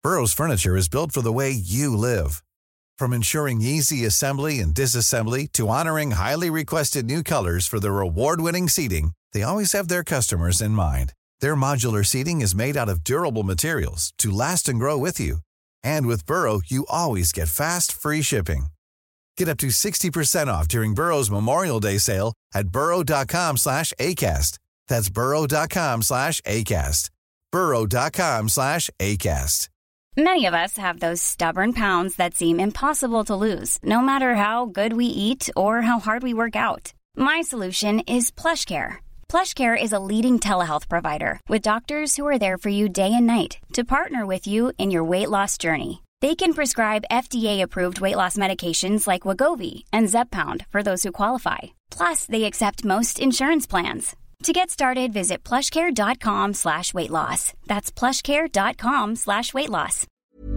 Burrow's furniture is built for the way you live. From ensuring easy assembly and disassembly to honoring highly requested new colors for their award-winning seating, they always have their customers in mind. Their modular seating is made out of durable materials to last and grow with you. And with Burrow, you always get fast, free shipping. Get up to 60% off during Burrow's Memorial Day sale at burrow.com/ACAST. That's burrow.com/ACAST. burrow.com/ACAST. Many of us have those stubborn pounds that seem impossible to lose, no matter how good we eat or how hard we work out. My solution is PlushCare. PlushCare is a leading telehealth provider with doctors who are there for you day and night to partner with you in your weight loss journey. They can prescribe FDA-approved weight loss medications like Wegovy and Zepbound for those who qualify. Plus, they accept most insurance plans. To get started, visit plushcare.com/weightloss. That's plushcare.com/weightloss.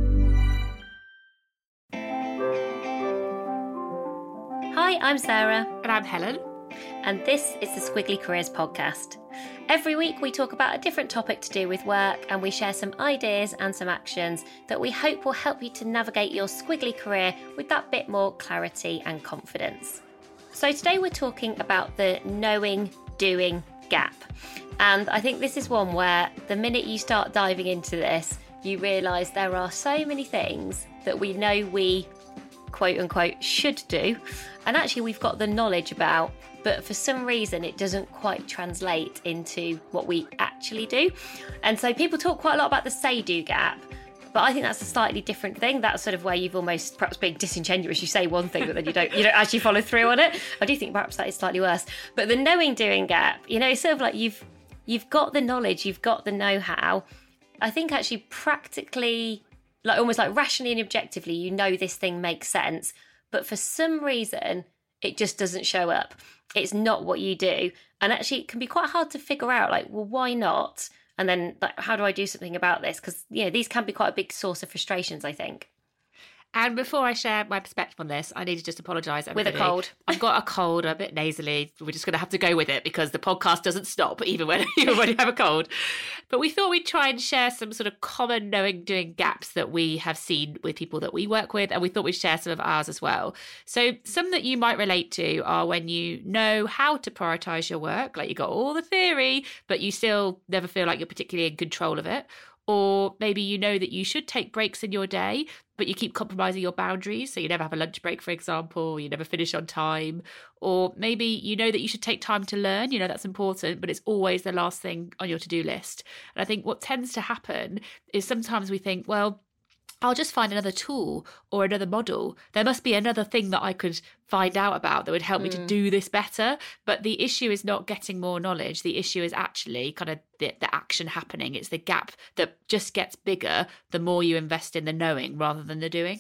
Hi, I'm Sarah. And I'm Helen. And this is the Squiggly Careers Podcast. Every week we talk about a different topic to do with work, and we share some ideas and some actions that we hope will help you to navigate your squiggly career with that bit more clarity and confidence. So today we're talking about the knowing, doing gap. And I think this is one where the minute you start diving into this, you realise there are so many things that we know we, quote unquote, should do. And actually we've got the knowledge about, but for some reason it doesn't quite translate into what we actually do. And so people talk quite a lot about the say-do gap, but I think that's a slightly different thing. That's sort of where you've almost perhaps being disingenuous. You say one thing, but then you don't actually follow through on it. I do think perhaps that is slightly worse. But the knowing doing gap, it's sort of like you've got the knowledge, you've got the know-how. I think actually practically, like almost like rationally and objectively, you know this thing makes sense, but for some reason it just doesn't show up. It's not what you do. And actually it can be quite hard to figure out, like, well, why not? And then, like, how do I do something about this? Because, these can be quite a big source of frustrations, I think. And before I share my perspective on this, I need to just apologise. With a cold. I've got a cold, a bit nasally. We're just going to have to go with it because the podcast doesn't stop even when you have a cold. But we thought we'd try and share some sort of common knowing doing gaps that we have seen with people that we work with. And we thought we'd share some of ours as well. So some that you might relate to are when you know how to prioritise your work, like you got all the theory, but you still never feel like you're particularly in control of it. Or maybe you know that you should take breaks in your day, but you keep compromising your boundaries. So you never have a lunch break, for example, you never finish on time. Or maybe you know that you should take time to learn, that's important, but it's always the last thing on your to-do list. And I think what tends to happen is sometimes we think, well, I'll just find another tool or another model. There must be another thing that I could find out about that would help me to do this better. But the issue is not getting more knowledge. The issue is actually kind of the action happening. It's the gap that just gets bigger the more you invest in the knowing rather than the doing.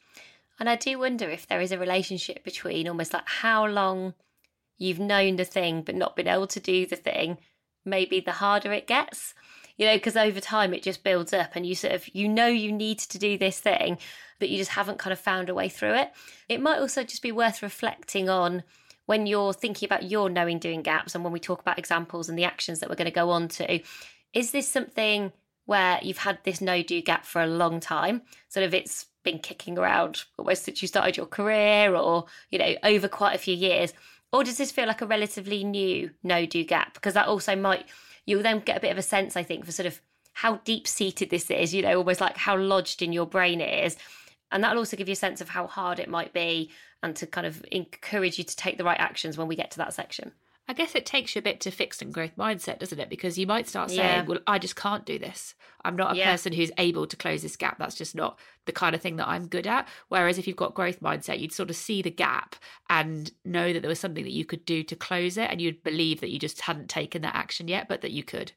And I do wonder if there is a relationship between almost like how long you've known the thing but not been able to do the thing, maybe the harder it gets. Because over time it just builds up and you sort of, you need to do this thing, but you just haven't kind of found a way through it. It might also just be worth reflecting on when you're thinking about your knowing doing gaps, and when we talk about examples and the actions that we're going to go on to, is this something where you've had this no-do gap for a long time? Sort of it's been kicking around almost since you started your career or, over quite a few years. Or does this feel like a relatively new no-do gap? Because that also might... You'll then get a bit of a sense, I think, for sort of how deep-seated this is, almost like how lodged in your brain it is. And that'll also give you a sense of how hard it might be and to kind of encourage you to take the right actions when we get to that section. I guess it takes you a bit to fixed and growth mindset, doesn't it? Because you might start saying, well, I just can't do this. I'm not a person who's able to close this gap. That's just not the kind of thing that I'm good at. Whereas if you've got growth mindset, you'd sort of see the gap and know that there was something that you could do to close it. And you'd believe that you just hadn't taken that action yet, but that you could.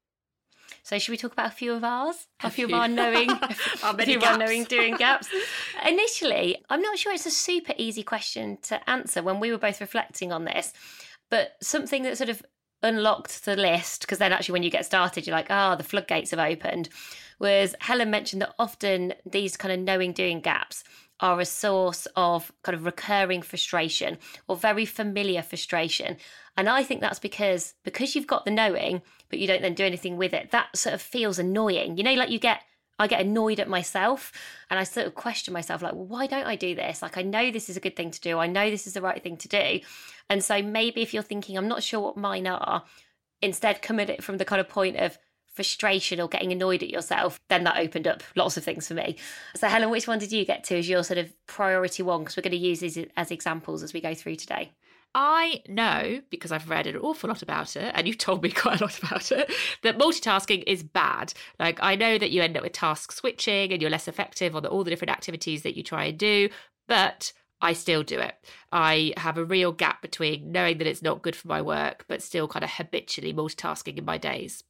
So should we talk about a few of ours? A few of our knowing, our knowing doing gaps. Initially, I'm not sure it's a super easy question to answer when we were both reflecting on this. But something that sort of unlocked the list, because then actually when you get started, you're like, the floodgates have opened, was Helen mentioned that often these kind of knowing doing gaps are a source of kind of recurring frustration or very familiar frustration. And I think that's because you've got the knowing, but you don't then do anything with it. That sort of feels annoying. Like you get I get annoyed at myself and I sort of question myself, like, well, why don't I do this? Like, I know this is a good thing to do. I know this is the right thing to do. And so maybe if you're thinking, I'm not sure what mine are, instead come at it from the kind of point of frustration or getting annoyed at yourself, then that opened up lots of things for me. So Helen, which one did you get to as your sort of priority one? Because we're going to use these as examples as we go through today. I know, because I've read an awful lot about it, and you've told me quite a lot about it, that multitasking is bad. Like, I know that you end up with task switching and you're less effective on all the different activities that you try and do, but I still do it. I have a real gap between knowing that it's not good for my work, but still kind of habitually multitasking in my days.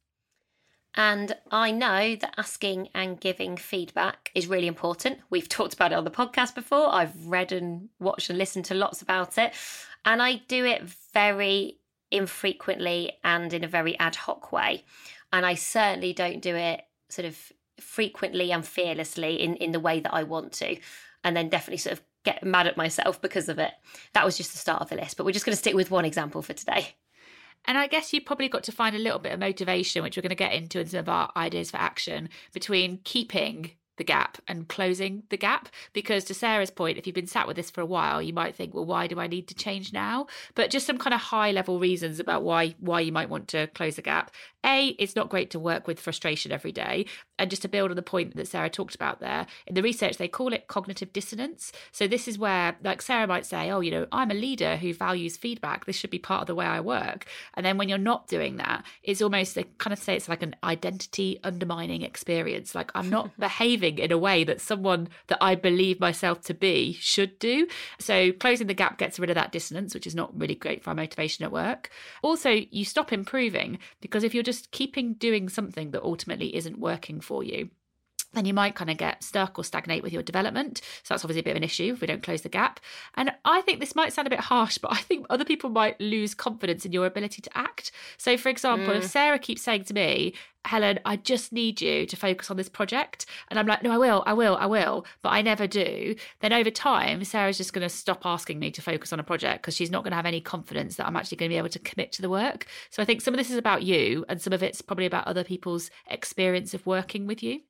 And I know that asking and giving feedback is really important. We've talked about it on the podcast before. I've read and watched and listened to lots about it. And I do it very infrequently and in a very ad hoc way. And I certainly don't do it sort of frequently and fearlessly in the way that I want to. And then definitely sort of get mad at myself because of it. That was just the start of the list. But we're just going to stick with one example for today. And I guess you probably got to find a little bit of motivation, which we're going to get into in some of our ideas for action, between keeping the gap and closing the gap. Because to Sarah's point, if you've been sat with this for a while, you might think, well, why do I need to change now? But just some kind of high level reasons about why you might want to close the gap. A, it's not great to work with frustration every day. And just to build on the point that Sarah talked about there, in the research, they call it cognitive dissonance. So this is where, like, Sarah might say, oh, you know, I'm a leader who values feedback. This should be part of the way I work. And then when you're not doing that, it's almost, they kind of say it's like an identity undermining experience. Like, I'm not behaving in a way that someone that I believe myself to be should do. So closing the gap gets rid of that dissonance, which is not really great for our motivation at work. Also, you stop improving, because if you're just keeping doing something that ultimately isn't working for you, then you might kind of get stuck or stagnate with your development. So that's obviously a bit of an issue if we don't close the gap. And I think this might sound a bit harsh, but I think other people might lose confidence in your ability to act. So for example, if Sarah keeps saying to me, Helen, I just need you to focus on this project, and I'm like, no, I will, but I never do, then over time, Sarah's just going to stop asking me to focus on a project because she's not going to have any confidence that I'm actually going to be able to commit to the work. So I think some of this is about you, and some of it's probably about other people's experience of working with you.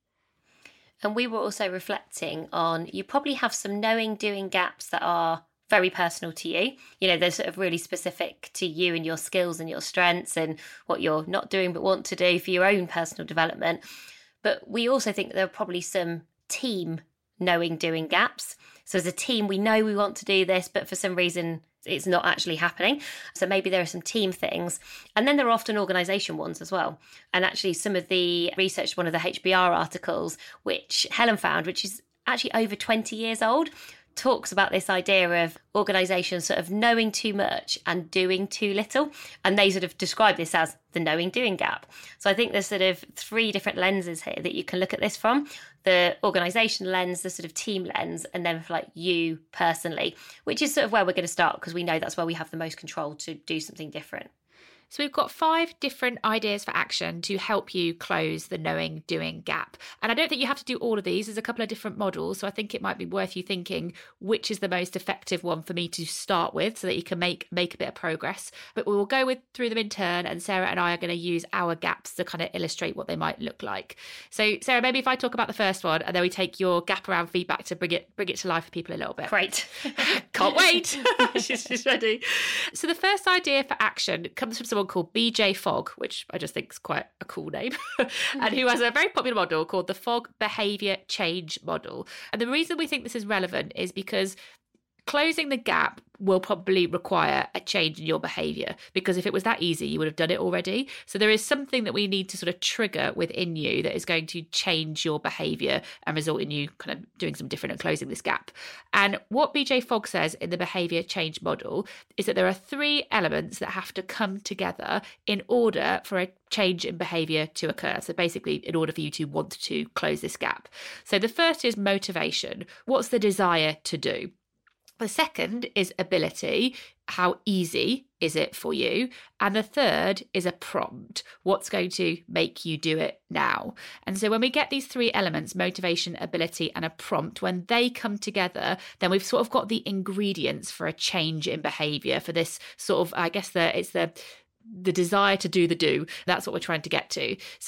And we were also reflecting on, you probably have some knowing, doing gaps that are very personal to you. You know, they're sort of really specific to you and your skills and your strengths and what you're not doing but want to do for your own personal development. But we also think that there are probably some team knowing, doing gaps. So as a team, we know we want to do this, but for some reason it's not actually happening. So maybe there are some team things. And then there are often organisation ones as well. And actually some of the research, one of the HBR articles, which Helen found, which is actually over 20 years old, talks about this idea of organisations sort of knowing too much and doing too little. And they sort of describe this as the knowing doing gap. So I think there's sort of three different lenses here that you can look at this from: the organisation lens, the sort of team lens, and then for like you personally, which is sort of where we're going to start, because we know that's where we have the most control to do something different. So we've got 5 different ideas for action to help you close the knowing doing gap. And I don't think you have to do all of these. There's a couple of different models. So I think it might be worth you thinking which is the most effective one for me to start with, so that you can make a bit of progress. But we will go through them in turn, and Sarah and I are going to use our gaps to kind of illustrate what they might look like. So Sarah, maybe if I talk about the first one, and then we take your gap around feedback to bring it to life for people a little bit. Great. Can't wait. She's ready. So the first idea for action comes from someone called BJ Fogg, which I just think is quite a cool name, and who has a very popular model called the Fogg Behaviour Change Model. And the reason we think this is relevant is because closing the gap will probably require a change in your behaviour, because if it was that easy, you would have done it already. So there is something that we need to sort of trigger within you that is going to change your behaviour and result in you kind of doing something different and closing this gap. And what BJ Fogg says in the behaviour change model is that there are 3 elements that have to come together in order for a change in behaviour to occur. So basically, in order for you to want to close this gap. So the first is motivation. What's the desire to do? The second is ability. How easy is it for you? And the third is a prompt. What's going to make you do it now? And so when we get these 3 elements, motivation, ability, and a prompt, when they come together, then we've sort of got the ingredients for a change in behaviour, for this sort of, I guess it's the desire to do the do. That's what we're trying to get to. So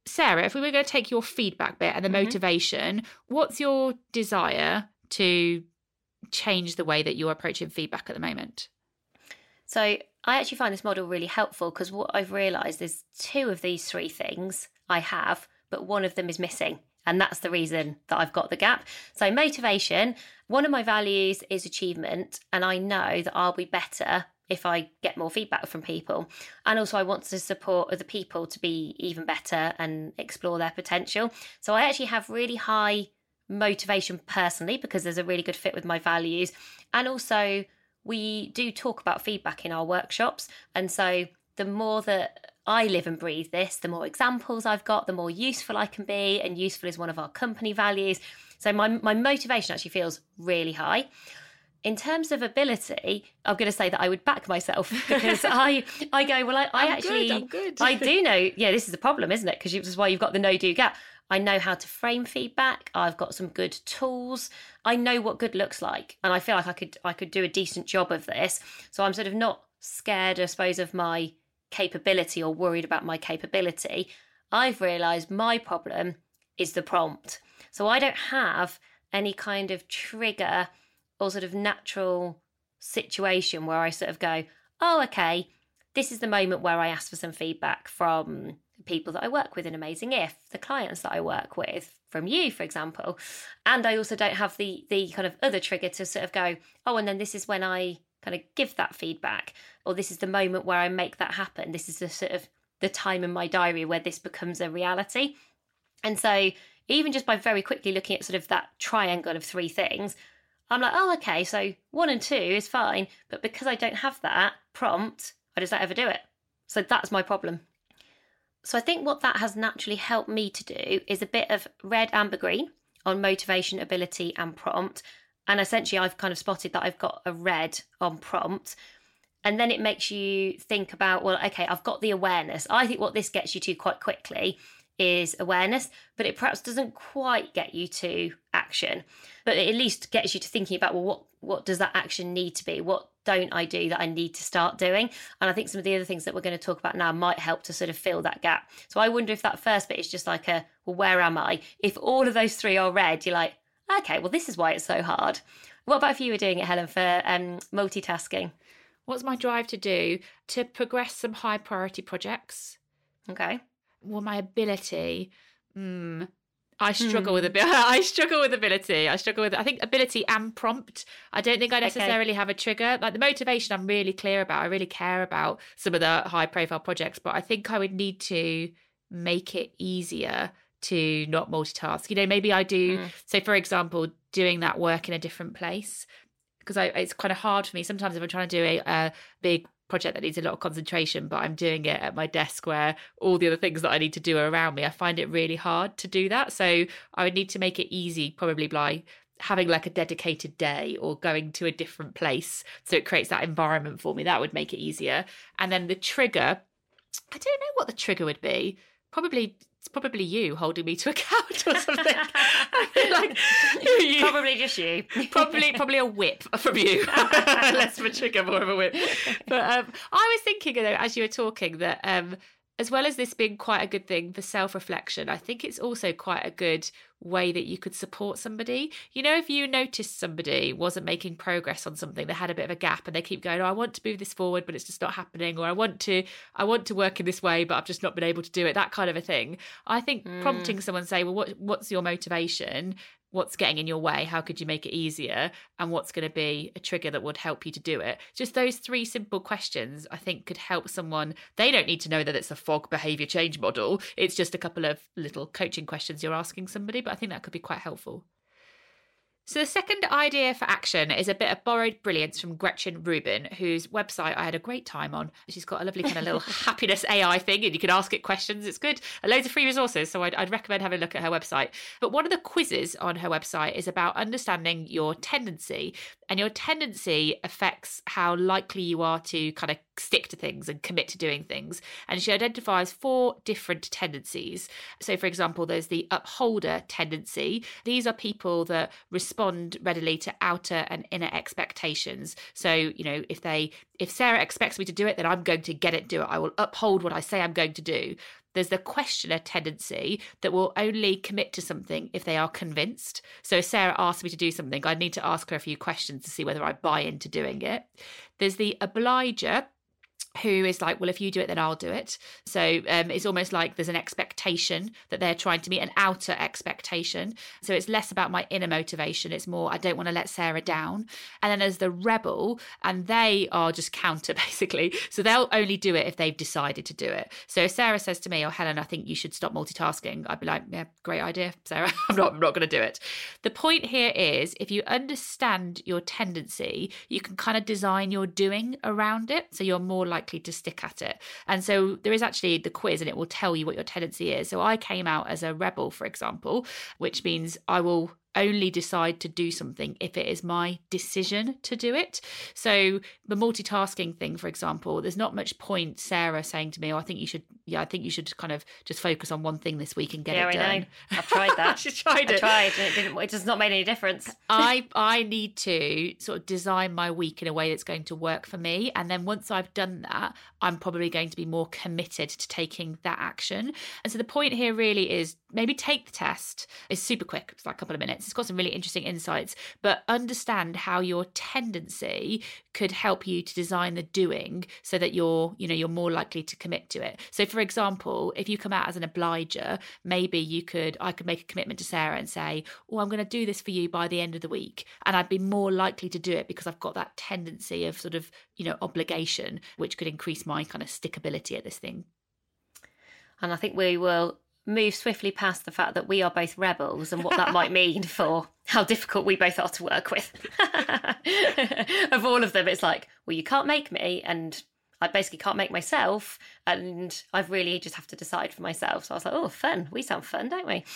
Sarah, if we were going to take your feedback bit and the motivation, what's your desire to change the way that you're approaching feedback at the moment? So I actually find this model really helpful because what I've realised is 2 of these 3 things I have, but one of them is missing. And that's the reason that I've got the gap. So motivation, one of my values is achievement. And I know that I'll be better if I get more feedback from people. And also I want to support other people to be even better and explore their potential. So I actually have really high motivation personally because there's a really good fit with my values. And also we do talk about feedback in our workshops. And so the more that I live and breathe this, the more examples I've got, the more useful I can be. And useful is one of our company values. So my motivation actually feels really high. In terms of ability, I'm going to say that I would back myself because I go, well, I'm good. I do know, this is a problem, isn't it? Because this is why you've got the no-do gap. I know how to frame feedback. I've got some good tools. I know what good looks like. And I feel like I could do a decent job of this. So I'm sort of not scared, I suppose, of my capability or worried about my capability. I've realised my problem is the prompt. So I don't have any kind of trigger or sort of natural situation where I sort of go, oh, okay, this is the moment where I ask for some feedback from the people that I work with in Amazing If, the clients that I work with, from you, for example. And I also don't have the kind of other trigger to sort of go, oh, and then this is when I kind of give that feedback, or this is the moment where I make that happen. This is the sort of the time in my diary where this becomes a reality. And so even just by very quickly looking at sort of that triangle of 3 things, I'm like, oh, okay, so 1 and 2 is fine. But because I don't have that prompt, I just don't ever do it. So that's my problem. So I think what that has naturally helped me to do is a bit of red, amber, green on motivation, ability and prompt. And essentially I've kind of spotted that I've got a red on prompt. And then it makes you think about, well, okay, I've got the awareness. I think what this gets you to quite quickly is awareness, but it perhaps doesn't quite get you to action. But it at least gets you to thinking about, well, what does that action need to be? What don't I do that I need to start doing? And I think some of the other things that we're going to talk about now might help to sort of fill that gap. So I wonder if that first bit is just like well, where am I? If all of those 3 are red, you're like, okay, well, this is why it's so hard. What about if you were doing it, Helen, for multitasking? What's my drive to do? To progress some high priority projects. Okay. Well, my ability, I struggle with I struggle with ability. I think ability and prompt. I don't think I necessarily have a trigger. Like the motivation I'm really clear about. I really care about some of the high profile projects, but I think I would need to make it easier to not multitask. You know, maybe I do. So for example, doing that work in a different place, because it's kind of hard for me. Sometimes if I'm trying to do a big project that needs a lot of concentration, but I'm doing it at my desk where all the other things that I need to do are around me, I find it really hard to do that. So I would need to make it easy, probably by having like a dedicated day or going to a different place. So it creates that environment for me. That would make it easier. And then the trigger, I don't know what the trigger would be. It's probably you holding me to account or something. I feel like probably just you. probably a whip from you. Less of a trigger, more of a whip. But I was thinking, though, as you were talking, that as well as this being quite a good thing for self-reflection, I think it's also quite a good way that you could support somebody. You know, if you noticed somebody wasn't making progress on something, they had a bit of a gap and they keep going, oh, I want to move this forward, but it's just not happening, or I want to work in this way, but I've just not been able to do it, that kind of a thing. I think prompting someone, say, well, what's your motivation? What's getting in your way? How could you make it easier? And what's going to be a trigger that would help you to do it? Just those 3 simple questions, I think, could help someone. They don't need to know that it's a FOG behaviour change model. It's just a couple of little coaching questions you're asking somebody, but I think that could be quite helpful. So the second idea for action is a bit of borrowed brilliance from Gretchen Rubin, whose website I had a great time on. She's got a lovely kind of little happiness AI thing, and you can ask it questions. It's good. Loads of free resources, so I'd recommend having a look at her website. But one of the quizzes on her website is about understanding your tendency. And your tendency affects how likely you are to kind of stick to things and commit to doing things. And she identifies 4 different tendencies. So, for example, there's the upholder tendency. These are people that respond respond readily to outer and inner expectations. So, if Sarah expects me to do it, then I'm going to get it, do it. I will uphold what I say I'm going to do. There's the questioner tendency that will only commit to something if they are convinced. So if Sarah asks me to do something, I need to ask her a few questions to see whether I buy into doing it. There's the obliger, who is like, well, if you do it, then I'll do it. So it's almost like there's an expectation that they're trying to meet, an outer expectation. So it's less about my inner motivation. It's more, I don't want to let Sarah down. And then there's the rebel, and they are just counter, basically. So they'll only do it if they've decided to do it. So if Sarah says to me, oh, Helen, I think you should stop multitasking, I'd be like, yeah, great idea, Sarah. I'm not going to do it. The point here is, if you understand your tendency, you can kind of design your doing around it. So you're more likely to stick at it. And so there is actually the quiz, and it will tell you what your tendency is. So I came out as a rebel, for example, which means I will only decide to do something if it is my decision to do it. So the multitasking thing, for example, there's not much point Sarah saying to me, oh, I think you should kind of just focus on one thing this week and get it done. Yeah, I know. I've tried that. She tried it. I tried. It does not make any difference. I need to sort of design my week in a way that's going to work for me. And then once I've done that, I'm probably going to be more committed to taking that action. And so the point here really is, maybe take the test. It's super quick. It's like a couple of minutes. It's got some really interesting insights, but understand how your tendency could help you to design the doing so that you're more likely to commit to it. So for example, if you come out as an obliger, maybe I could make a commitment to Sarah and say, oh, I'm going to do this for you by the end of the week. And I'd be more likely to do it because I've got that tendency of sort of, obligation, which could increase my kind of stickability at this thing. And I think we will move swiftly past the fact that we are both rebels and what that might mean for how difficult we both are to work with. Of all of them, it's like, well, you can't make me, and I basically can't make myself, and I really just have to decide for myself. So I was like, oh, fun. We sound fun, don't we?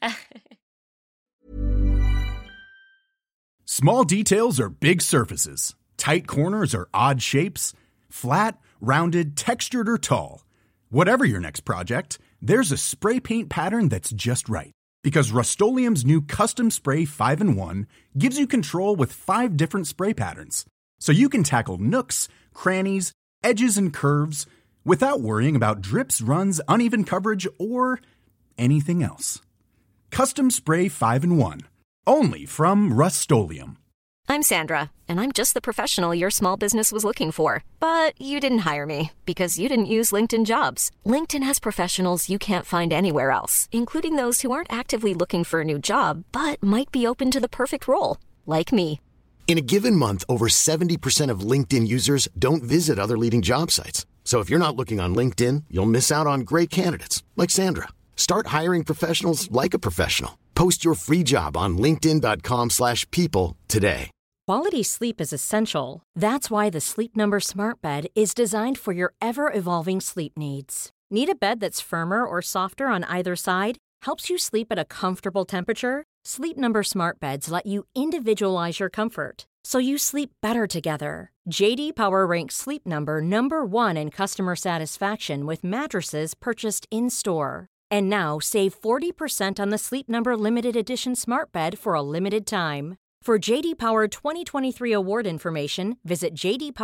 Small details are big surfaces. Tight corners are odd shapes. Flat, rounded, textured, or tall. Whatever your next project, there's a spray paint pattern that's just right. Because Rust-Oleum's new Custom Spray 5-in-1 gives you control with 5 different spray patterns. So you can tackle nooks, crannies, edges, and curves without worrying about drips, runs, uneven coverage, or anything else. Custom Spray 5-in-1. Only from Rust-Oleum. I'm Sandra, and I'm just the professional your small business was looking for. But you didn't hire me because you didn't use LinkedIn Jobs. LinkedIn has professionals you can't find anywhere else, including those who aren't actively looking for a new job, but might be open to the perfect role, like me. In a given month, over 70% of LinkedIn users don't visit other leading job sites. So if you're not looking on LinkedIn, you'll miss out on great candidates, like Sandra. Start hiring professionals like a professional. Post your free job on linkedin.com/people today. Quality sleep is essential. That's why the Sleep Number Smart Bed is designed for your ever-evolving sleep needs. Need a bed that's firmer or softer on either side? Helps you sleep at a comfortable temperature? Sleep Number Smart Beds let you individualize your comfort, so you sleep better together. J.D. Power ranks Sleep Number number 1 in customer satisfaction with mattresses purchased in-store. And now, save 40% on the Sleep Number Limited Edition Smart Bed for a limited time. For J.D. Power 2023 award information, visit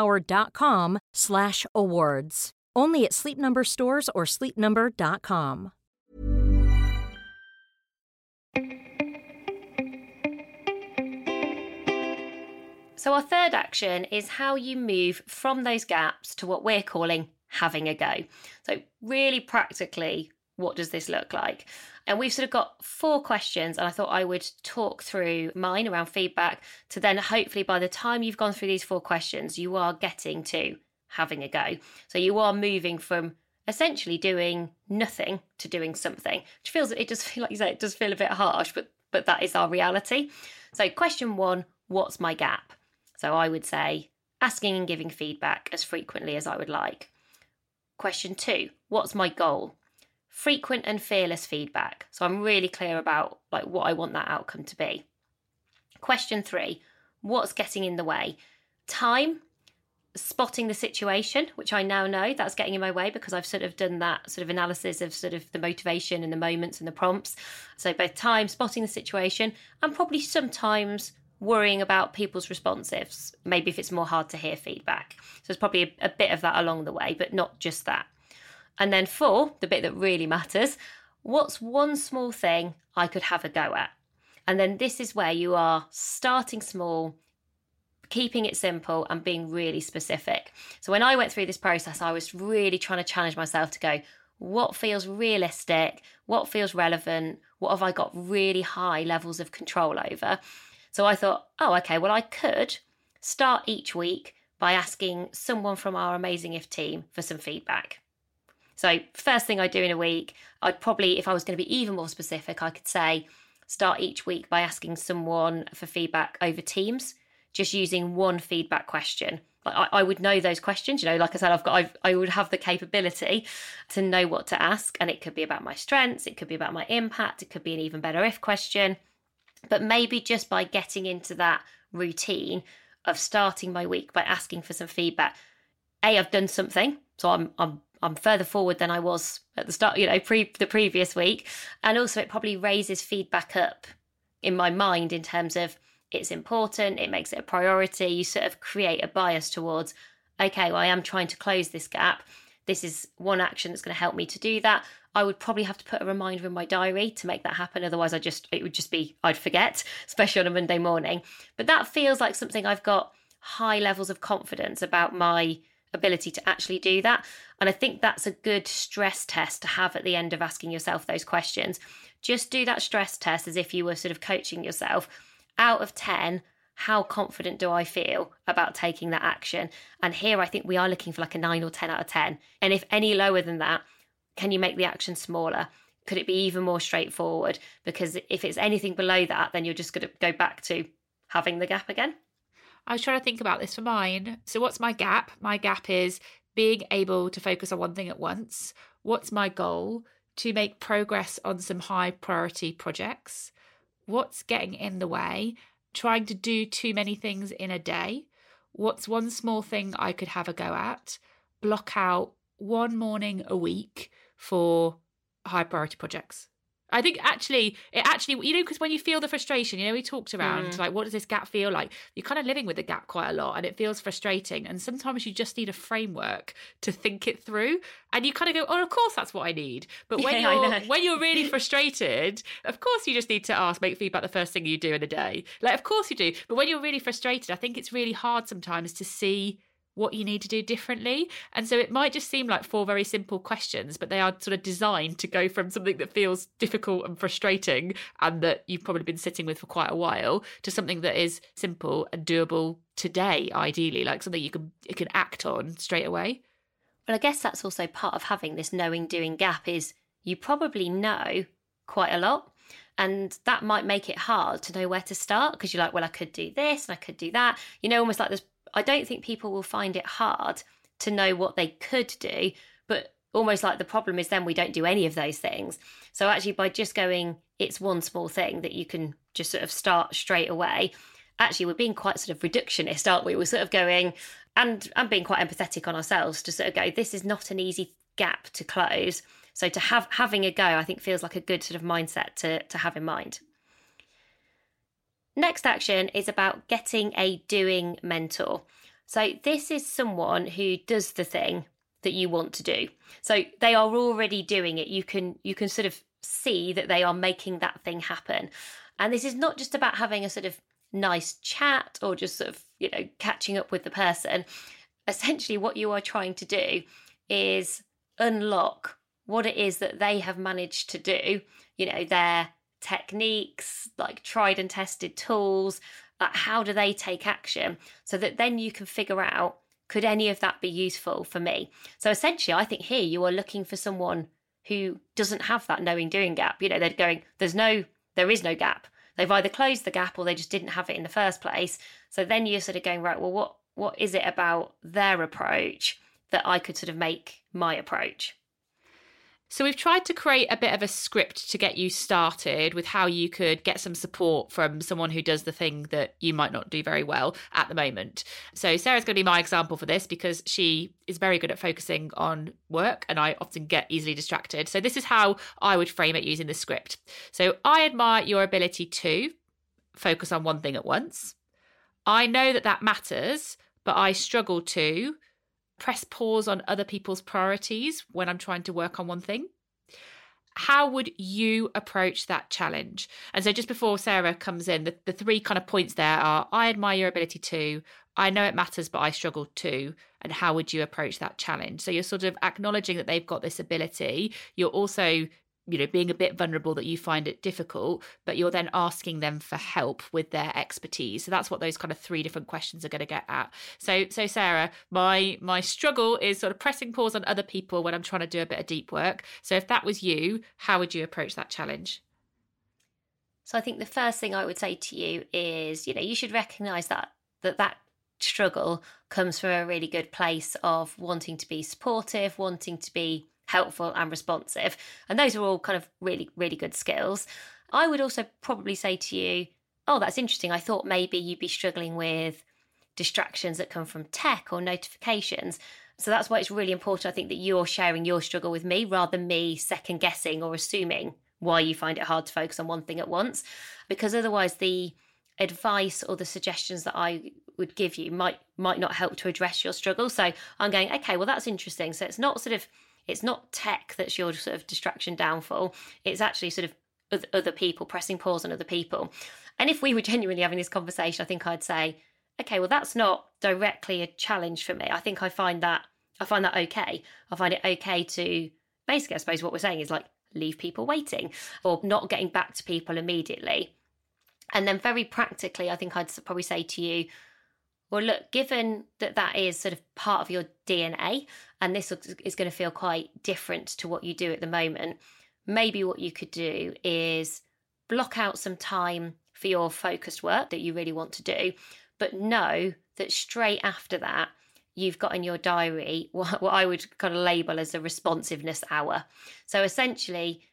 jdpower.com/awards. Only at Sleep Number stores or sleepnumber.com. So our third action is how you move from those gaps to what we're calling having a go. So really practically, what does this look like? And we've sort of got 4 questions, and I thought I would talk through mine around feedback to then hopefully by the time you've gone through these 4 questions, you are getting to having a go. So you are moving from essentially doing nothing to doing something, which it does feel, like you say, it does feel a bit harsh, but that is our reality. So question 1, what's my gap? So I would say asking and giving feedback as frequently as I would like. Question 2, what's my goal? Frequent and fearless feedback. So I'm really clear about what I want that outcome to be. Question 3, what's getting in the way? Time, spotting the situation, which I now know that's getting in my way because I've sort of done that sort of analysis of sort of the motivation and the moments and the prompts. So both time, spotting the situation, and probably sometimes worrying about people's responsives, maybe if it's more hard to hear feedback. So there's probably a bit of that along the way, but not just that. And then 4, the bit that really matters, what's one small thing I could have a go at? And then this is where you are starting small, keeping it simple and being really specific. So when I went through this process, I was really trying to challenge myself to go, what feels realistic? What feels relevant? What have I got really high levels of control over? So I thought, oh, okay, well, I could start each week by asking someone from our Amazing If team for some feedback. So first thing I do in a week, I'd probably, if I was going to be even more specific, I could say start each week by asking someone for feedback over Teams, just using one feedback question. I would know those questions, like I said, I would have the capability to know what to ask, and it could be about my strengths, it could be about my impact, it could be an even better if question. But maybe just by getting into that routine of starting my week by asking for some feedback, I've done something, so I'm further forward than I was at the start, the previous week, and also it probably raises feedback up in my mind in terms of it's important, it makes it a priority. You sort of create a bias towards, okay, well, I am trying to close this gap. This is one action that's going to help me to do that. I would probably have to put a reminder in my diary to make that happen. Otherwise, I'd forget, especially on a Monday morning. But that feels like something I've got high levels of confidence about my ability to actually do that. And I think that's a good stress test to have at the end of asking yourself those questions. Just do that stress test as if you were sort of coaching yourself. Out of 10, how confident do I feel about taking that action? And here I think we are looking for like a 9 or 10 out of 10. And if any lower than that, can you make the action smaller? Could it be even more straightforward? Because if it's anything below that, then you're just going to go back to having the gap again. I was trying to think about this for mine. So what's my gap? My gap is being able to focus on one thing at once. What's my goal? To make progress on some high priority projects. What's getting in the way? Trying to do too many things in a day. What's one small thing I could have a go at? Block out one morning a week for high priority projects. I think actually, because when you feel the frustration, we talked around, like, what does this gap feel like? You're kind of living with the gap quite a lot and it feels frustrating. And sometimes you just need a framework to think it through. And you kind of go, oh, of course, that's what I need. But when you're really frustrated, of course, you just need to make feedback the first thing you do in a day. Like, of course you do. But when you're really frustrated, I think it's really hard sometimes to see what you need to do differently. And so it might just seem like 4 very simple questions, but they are sort of designed to go from something that feels difficult and frustrating and that you've probably been sitting with for quite a while to something that is simple and doable today, ideally, like something you can act on straight away. Well, I guess that's also part of having this knowing doing gap is you probably know quite a lot. And that might make it hard to know where to start because you're like, well, I could do this and I could do that. Almost like I don't think people will find it hard to know what they could do, but almost like the problem is then we don't do any of those things. So actually by just going, it's one small thing that you can just sort of start straight away. Actually, we're being quite sort of reductionist, aren't we? We're sort of going and being quite empathetic on ourselves to sort of go, this is not an easy gap to close. So to having a go, I think feels like a good sort of mindset to have in mind. Next action is about getting a doing mentor. So this is someone who does the thing that you want to do. So they are already doing it. You can sort of see that they are making that thing happen. And this is not just about having a sort of nice chat or just sort of, catching up with the person. Essentially what you are trying to do is unlock what it is that they have managed to do, their techniques, like tried and tested tools, like how do they take action so that then you can figure out, could any of that be useful for me? So essentially, I think here you are looking for someone who doesn't have that knowing doing gap. They're going, there is no gap. They've either closed the gap or they just didn't have it in the first place. So then you're sort of going, right, well, what is it about their approach that I could sort of make my approach? So we've tried to create a bit of a script to get you started with how you could get some support from someone who does the thing that you might not do very well at the moment. So Sarah's going to be my example for this because she is very good at focusing on work and I often get easily distracted. So this is how I would frame it using the script. So I admire your ability to, focus on one thing at once. I know that matters, but I struggle to press pause on other people's priorities when I'm trying to work on one thing. How would you approach that challenge? And so just before Sarah comes in, the three kind of points there are, I admire your ability to, I know it matters, but I struggle to, and how would you approach that challenge? So you're sort of acknowledging that they've got this ability. You're also, being a bit vulnerable that you find it difficult, but you're then asking them for help with their expertise. So that's what those kind of three different questions are going to get at. So Sarah, my struggle is sort of pressing pause on other people when I'm trying to do a bit of deep work. So if that was you, how would you approach that challenge? So I think the first thing I would say to you is, you should recognise that struggle comes from a really good place of wanting to be supportive, wanting to be helpful and responsive. And those are all kind of really, really good skills. I would also probably say to you, oh, that's interesting. I thought maybe you'd be struggling with distractions that come from tech or notifications. So that's why it's really important, I think, that you're sharing your struggle with me rather than me second guessing or assuming why you find it hard to focus on one thing at once. Because otherwise the advice or the suggestions that I would give you might not help to address your struggle. So I'm going, okay, well, that's interesting. So it's not tech that's your sort of distraction downfall. It's actually sort of other people, pressing pause on other people. And if we were genuinely having this conversation, I think I'd say, okay, well, that's not directly a challenge for me. I think I find that okay. I find it okay to basically, I suppose what we're saying is like leave people waiting or not getting back to people immediately. And then very practically, I think I'd probably say to you, well, look, given that is sort of part of your DNA, and this is going to feel quite different to what you do at the moment, maybe what you could do is block out some time for your focused work that you really want to do, but know that straight after that, you've got in your diary what I would kind of label as a responsiveness hour. So essentially,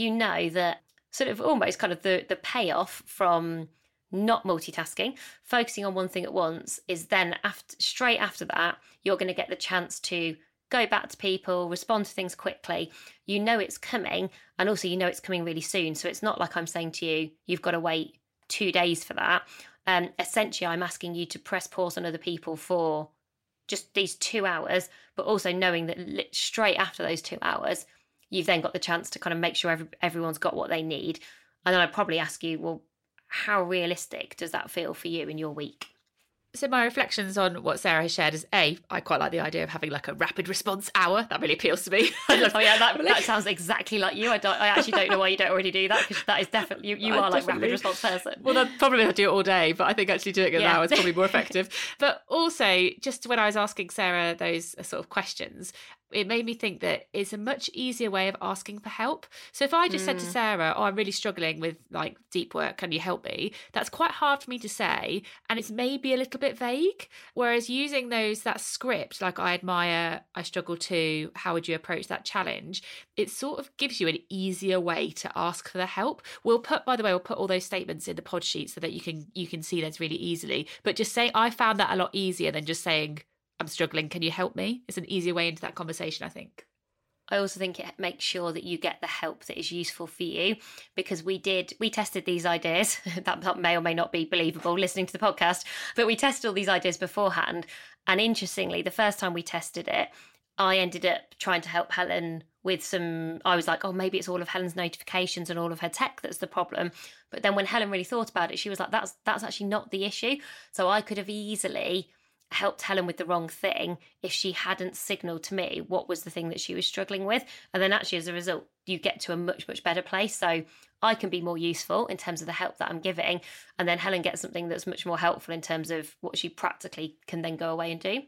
that sort of almost kind of the payoff from not multitasking, focusing on one thing at once, is then straight after that, you're going to get the chance to go back to people, respond to things quickly. You know it's coming, and also you know it's coming really soon. So it's not like I'm saying to you, you've got to wait 2 days for that. Essentially, I'm asking you to press pause on other people for just these 2 hours, but also knowing that straight after those 2 hours, you've then got the chance to kind of make sure everyone's got what they need. And then I'd probably ask you, well, how realistic does that feel for you in your week? So my reflections on what Sarah has shared is, I quite like the idea of having like a rapid response hour. That really appeals to me. That sounds exactly like you. I actually don't know why you don't already do that, because that is definitely, you are like rapid response person. Well, then probably I do it all day, but I think actually doing it now is probably more effective. But also, just when I was asking Sarah those sort of questions, it made me think that it's a much easier way of asking for help. So if I just said to Sarah, I'm really struggling with like deep work, can you help me? That's quite hard for me to say. And it's maybe a little bit vague. Whereas using that script, like I admire, I struggle to, how would you approach that challenge? It sort of gives you an easier way to ask for the help. We'll put all those statements in the pod sheet so that you can see those really easily. But just say, I found that a lot easier than just saying, I'm struggling, can you help me? It's an easier way into that conversation, I think. I also think it makes sure that you get the help that is useful for you, because we tested these ideas. That may or may not be believable listening to the podcast, but we tested all these ideas beforehand. And interestingly, the first time we tested it, I ended up trying to help Helen with I was like, oh, maybe it's all of Helen's notifications and all of her tech that's the problem. But then when Helen really thought about it, she was like, that's actually not the issue. So I could have easily helped Helen with the wrong thing if she hadn't signalled to me what was the thing that she was struggling with. And then actually, as a result, you get to a much, much better place. So I can be more useful in terms of the help that I'm giving. And then Helen gets something that's much more helpful in terms of what she practically can then go away and do.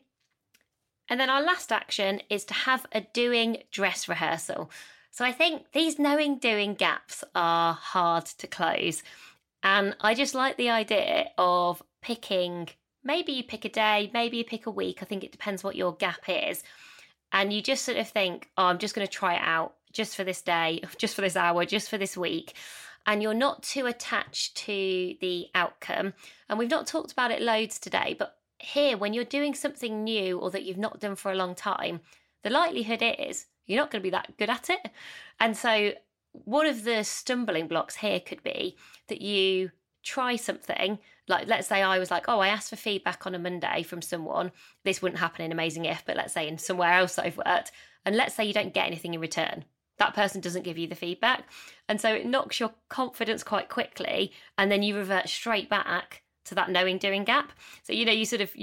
And then our last action is to have a doing dress rehearsal. So I think these knowing doing gaps are hard to close. And I just like the idea of picking, maybe you pick a day, maybe you pick a week. I think it depends what your gap is. And you just sort of think, oh, I'm just going to try it out just for this day, just for this hour, just for this week. And you're not too attached to the outcome. And we've not talked about it loads today, but here, when you're doing something new or that you've not done for a long time, the likelihood is you're not going to be that good at it. And so one of the stumbling blocks here could be that you try something, like let's say I was like, oh, I asked for feedback on a Monday from someone. This wouldn't happen in Amazing If, but let's say in somewhere else that I've worked. And let's say you don't get anything in return. That person doesn't give you the feedback. And so it knocks your confidence quite quickly. And then you revert straight back to that knowing doing gap. So, you sort of,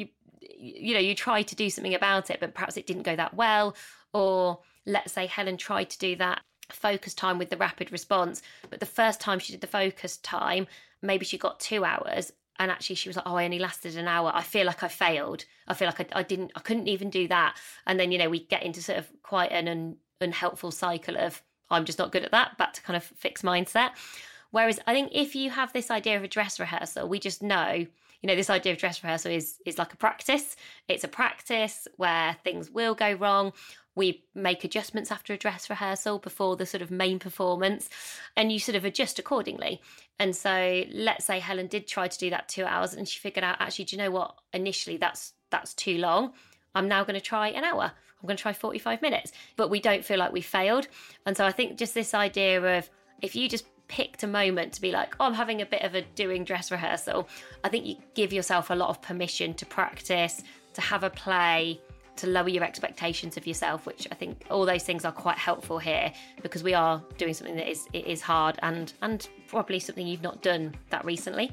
you try to do something about it, but perhaps it didn't go that well. Or let's say Helen tried to do that focus time with the rapid response, but the first time she did the focus time, maybe she got 2 hours, and actually she was like, oh, I only lasted an hour. I feel like I failed. I feel like I couldn't even do that. And then, we get into sort of quite an unhelpful cycle of, I'm just not good at that, back to kind of fixed mindset. Whereas I think if you have this idea of a dress rehearsal, we just know, this idea of dress rehearsal is like a practice. It's a practice where things will go wrong. We make adjustments after a dress rehearsal before the sort of main performance, and you sort of adjust accordingly. And so let's say Helen did try to do that 2 hours and she figured out, actually, do you know what? Initially, that's too long. I'm now going to try an hour. I'm going to try 45 minutes. But we don't feel like we failed. And so I think just this idea of, if you just picked a moment to be like, oh, I'm having a bit of a doing dress rehearsal, I think you give yourself a lot of permission to practice, to have a play, to lower your expectations of yourself, which I think all those things are quite helpful here, because we are doing something that is hard and probably something you've not done that recently.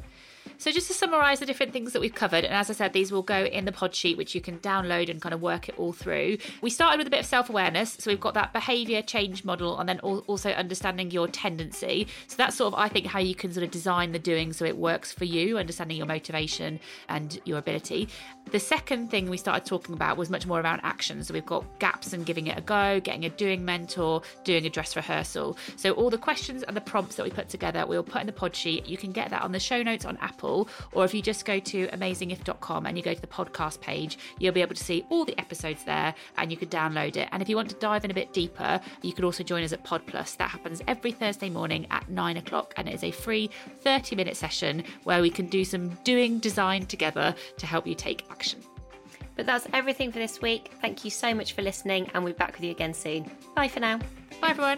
So just to summarise the different things that we've covered, and as I said, these will go in the pod sheet, which you can download and kind of work it all through. We started with a bit of self-awareness. So we've got that behaviour change model, and then also understanding your tendency. So that's sort of, I think, how you can sort of design the doing so it works for you, understanding your motivation and your ability. The second thing we started talking about was much more around action. So we've got gaps and giving it a go, getting a doing mentor, doing a dress rehearsal. So all the questions and the prompts that we put together, we'll put in the pod sheet. You can get that on the show notes on Apple, or if you just go to amazingif.com and you go to the podcast page, you'll be able to see all the episodes there and you can download it. And if you want to dive in a bit deeper, you can also join us at Pod Plus. That happens every Thursday morning at 9 o'clock, and it is a free 30-minute session where we can do some doing design together to help you take action. But that's everything for this week. Thank you so much for listening, and we'll be back with you again soon. Bye for now. Bye, everyone.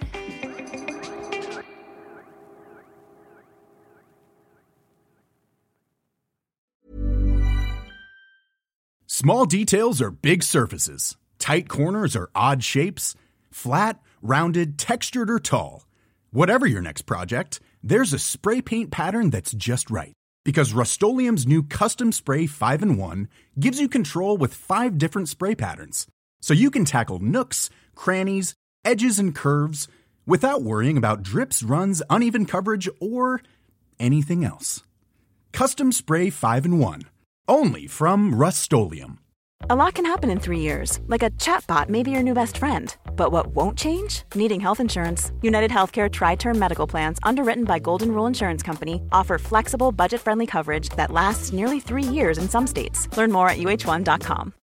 Small details are big surfaces. Tight corners are odd shapes. Flat, rounded, textured, or tall. Whatever your next project, there's a spray paint pattern that's just right. Because Rust-Oleum's new Custom Spray 5-in-1 gives you control with 5 different spray patterns. So you can tackle nooks, crannies, edges, and curves without worrying about drips, runs, uneven coverage, or anything else. Custom Spray 5-in-1. Only from Rust-Oleum. A lot can happen in 3 years, like a chatbot may be your new best friend. But what won't change? Needing health insurance. United Healthcare Tri-Term Medical Plans, underwritten by Golden Rule Insurance Company, offer flexible, budget-friendly coverage that lasts nearly 3 years in some states. Learn more at uh1.com.